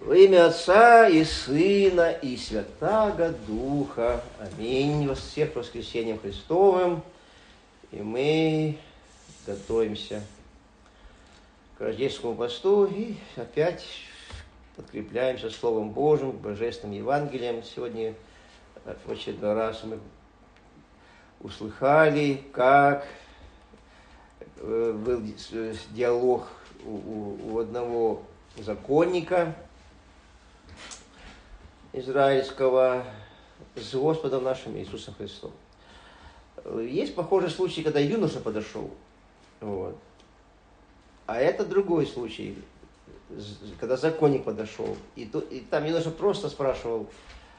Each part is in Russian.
Во имя Отца и Сына и Святаго Духа. Аминь. Вас всех с воскресением Христовым. И мы готовимся к рождественскому посту и опять подкрепляемся Словом Божьим, Божественным Евангелием. Сегодня в очередной раз мы услыхали, как был диалог у одного законника израильского с Господом нашим Иисусом Христом. Есть похожий случай, когда юноша подошел. Вот. А это другой случай, когда законник подошел. И там юноша просто спрашивал,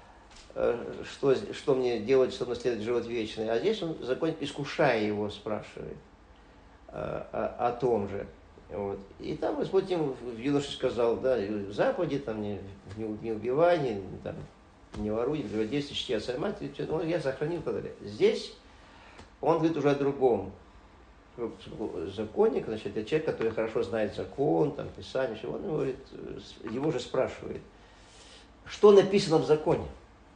что мне делать, чтобы наследовать живот вечный. А здесь законник, искушая его, спрашивает о том же. Вот. И там Господь ему в юноше сказал, да, в заповеди там не убивай, не воруй, не прелюбодействуй, чти отца и мать, я сохранил и так далее. Здесь он говорит уже о другом. Законник, значит, это человек, который хорошо знает закон, там, Писание, все. Он говорит, его же спрашивает, что написано в законе.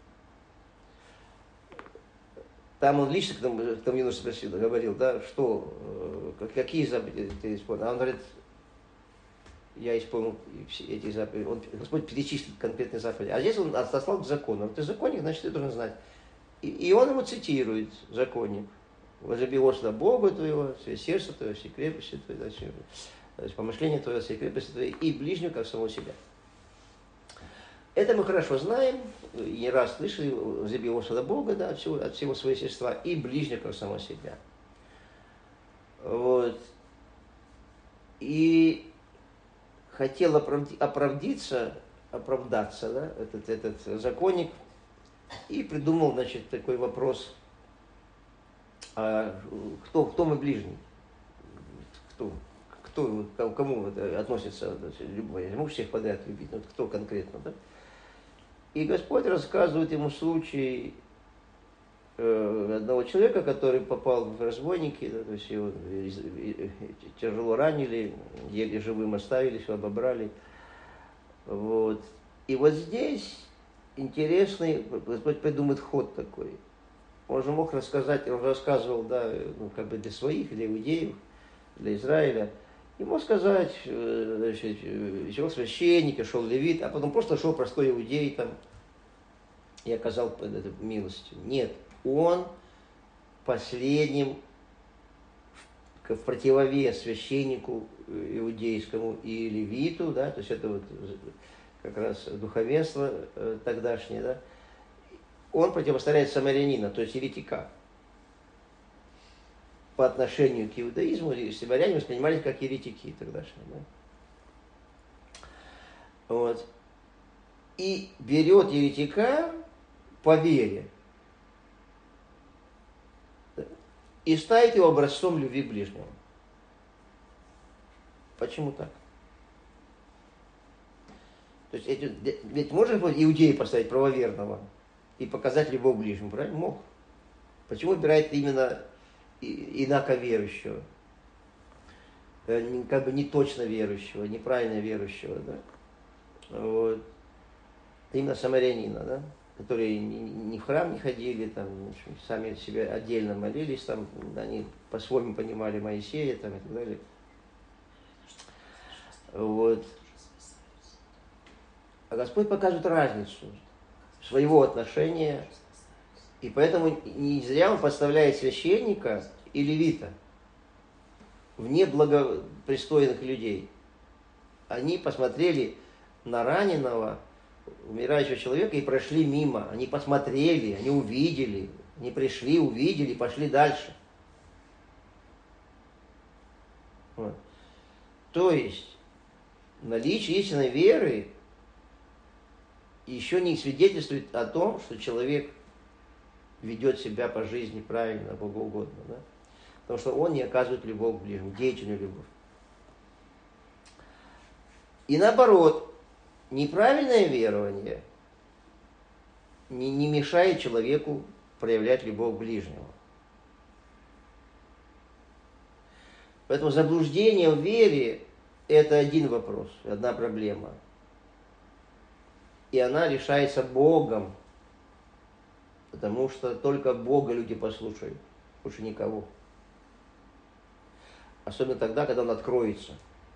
Там он лично к тому юноше спросил, говорил, да, что, какие заповеди ты исполнил. А он говорит, я исполнил все эти заповеди. Господь перечислил конкретные заповеди. А здесь он отослал к закону. Ты законник, значит, ты должен знать. И он ему цитирует, законник. Возлюби Господа Бога твоего, все сердце твое, все крепости твои, да, помышления твоего, все крепости твои, и ближнего, как самого себя. Это мы хорошо знаем, и не раз слышали, возлюби Господа Бога, да, от всего своего естества, и ближнего, как самого себя. Вот. И хотел оправдаться, да, этот законник, и придумал, значит, такой вопрос, кто мой ближний? Кому это относится любой? Я не могу всех подряд любить, но кто конкретно, да? И Господь рассказывает ему случай одного человека, который попал в разбойники, да, то есть его тяжело ранили, еле живым оставили, все обобрали. Вот. И вот здесь интересный, Господь придумает ход такой. Он же мог рассказать, он рассказывал, да, как бы для своих, для иудеев, для Израиля. И мог сказать, значит, шел священник, шел левит, а потом просто шел простой иудей там и оказал милость. Нет, он последним в противовес священнику иудейскому и левиту, да, то есть это вот как раз духовенство тогдашнее, да, он противостоит самарянина, то есть еретика. По отношению к иудаизму, самаряне воспринимались как еретики тогдашние. Да? Вот. И берет еретика по вере и ставит его образцом любви к ближнему. Почему так? То есть ведь можно иудея поставить правоверного и показать любовь к ближнему, правильно? Мог. Почему выбирает именно инаковерующего, как бы не точно верующего, неправильно верующего, да? Вот. Именно самарянина, да? Которые ни в храм не ходили, там, сами себе отдельно молились, там, они по-своему понимали Моисея там, и так далее. Вот. А Господь показывает разницу своего отношения. И поэтому не зря он подставляет священника и левита вне благопристойных людей. Они посмотрели на раненого, умирающего человека и прошли мимо. Они посмотрели, они увидели, они пришли, увидели, пошли дальше. Вот. То есть наличие истинной веры еще не свидетельствует о том, что человек ведет себя по жизни правильно, богоугодно, да? Потому что он не оказывает любовь к ближнему, деятельную любовь. И наоборот, неправильное верование не мешает человеку проявлять любовь к ближнему. Поэтому заблуждение в вере – это один вопрос, одна проблема. И она решается Богом, потому что только Бога люди послушают, больше никого. Особенно тогда, когда Он откроется.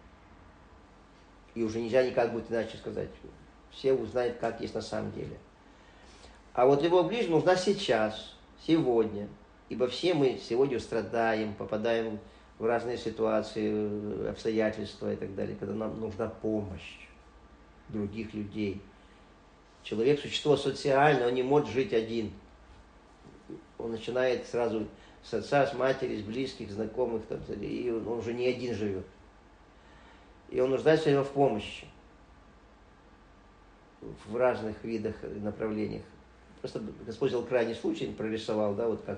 И уже нельзя никак будет иначе сказать. Все узнают, как есть на самом деле. А вот любовь к ближнему нужна сейчас, сегодня. Ибо все мы сегодня страдаем, попадаем в разные ситуации, обстоятельства и так далее, когда нам нужна помощь других людей. Человек – существо социальное, он не может жить один. Он начинает сразу с отца, с матери, с близких, знакомых, там, и он уже не один живет. И он нуждается в помощи в разных видах и направлениях. Просто Господь взял крайний случай, прорисовал, да, вот как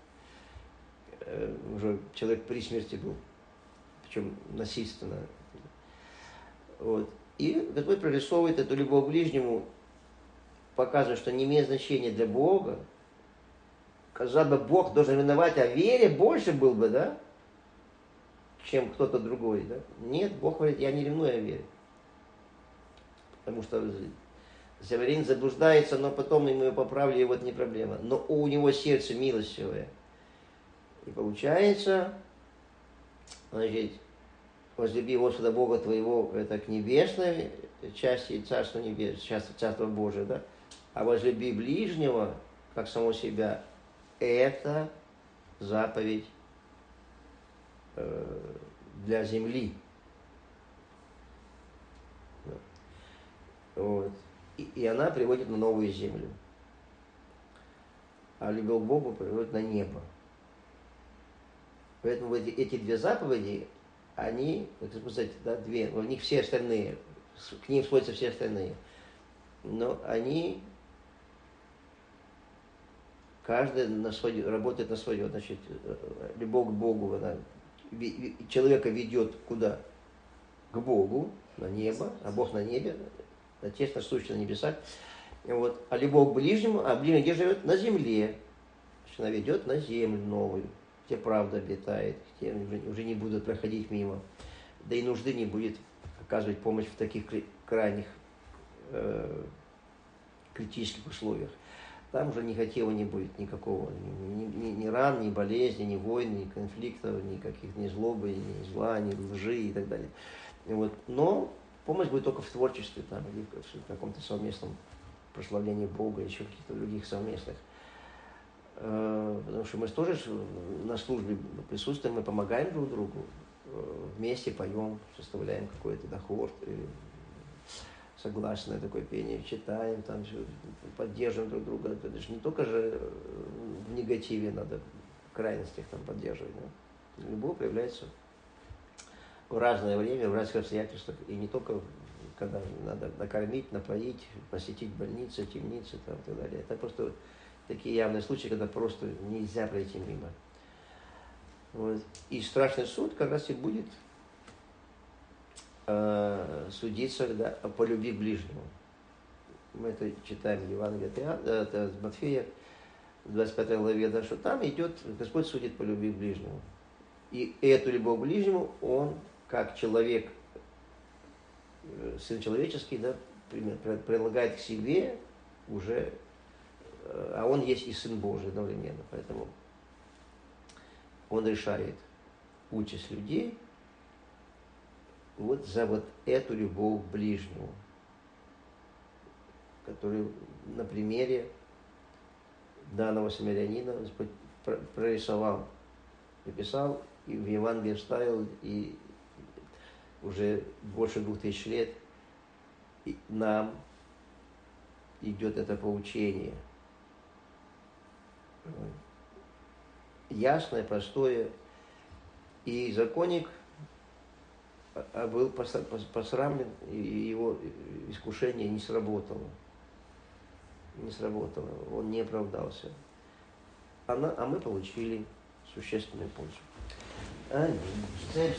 уже человек при смерти был, причем насильственно. Вот. И Господь прорисовывает эту любовь к ближнему, показывает, что не имеет значения для Бога. Казалось бы, Бог должен виновать, а вере больше был бы, да, чем кто-то другой, да? Нет, Бог говорит, я не ревную о вере. Потому что северянин заблуждается, но потом ему ее поправили, и вот не проблема. Но у него сердце милостивое. И получается, значит, возлюби Господа Бога твоего, это к небесной части Царства Небесного, Царства Божия, да? А возлюби ближнего, как самого себя, это заповедь для земли. Вот. И она приводит на новую землю. А любовь к Богу приводит на небо. Поэтому эти две заповеди, они, как сказать, да, две, в них все остальные, к ним сводятся все остальные. Но они, каждый работает на свое. Значит, любовь к Богу, она человека ведет куда? К Богу, на небо, а Бог на небе, Отец наш сущий на небесах. Вот. А любовь к ближнему, а ближний где живет? На земле. Значит, она ведет на землю новую, где правда обитает, где уже не будут проходить мимо. Да и нужды не будет оказывать помощь в таких крайних критических условиях. Там уже негатива не будет никакого, ни ран, ни болезни, ни войн, ни конфликтов, никаких ни злобы, ни зла, ни лжи и так далее. Вот. Но помощь будет только в творчестве, там, или в каком-то совместном прославлении Бога, еще каких-то других совместных. Потому что мы тоже на службе присутствуем, мы помогаем друг другу, вместе поем, составляем какой-то хор, согласное такое пение, читаем, там, поддерживаем друг друга. Это же не только же в негативе надо, в крайностях там поддерживать. Да? Любовь проявляется в разное время, в разных обстоятельствах, и не только когда надо накормить, напоить, посетить больницы, темницы там, и так далее. Это просто такие явные случаи, когда просто нельзя пройти мимо. Вот. И страшный суд как раз и будет судиться, да, по любви к ближнему. Мы это читаем в Евангелии от Матфея, в 25 главе, да, что там идет, Господь судит по любви к ближнему. И эту любовь к ближнему Он, как человек, Сын человеческий, да, прилагает к себе уже, а Он есть и Сын Божий одновременно. Поэтому Он решает участь людей вот за вот эту любовь к ближнему, которую на примере данного самарянина Господь прорисовал, написал и в Евангелии вставил, и уже больше 2000 лет и нам идет это поучение. Ясное, простое. И законник был посрамлен, и его искушение не сработало. Не сработало, он не оправдался. А мы получили существенную пользу. Аминь.